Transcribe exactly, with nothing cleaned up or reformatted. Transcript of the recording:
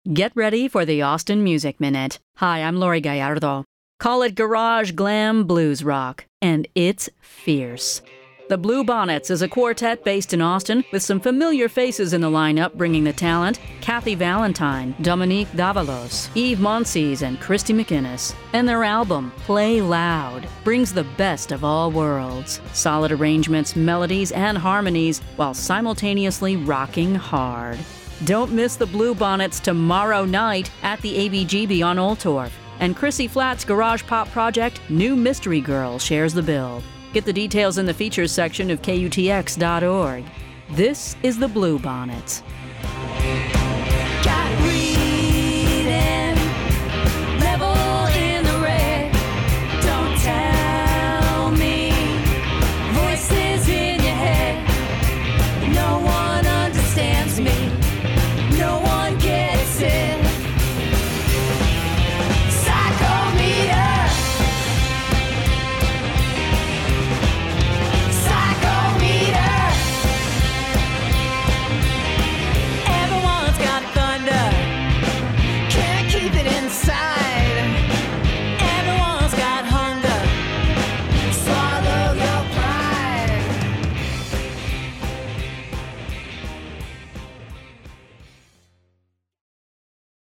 Get ready for the Austin Music Minute. Hi, I'm Lori Gallardo. Call it garage glam blues rock, and it's fierce. The Bluebonnets is a quartet based in Austin with some familiar faces in the lineup bringing the talent: Kathy Valentine, Dominique Davalos, Eve Monsees, and Christy McInnes. And their album, Play Loud, brings the best of all worlds. Solid arrangements, melodies, and harmonies while simultaneously rocking hard. Don't miss the Bluebonnets tomorrow night at the A B G B on Old Torf. And Chrissy Flatt's garage pop project, New Mystery Girl, shares the bill. Get the details in the features section of K U T X dot org. This is the Bluebonnets.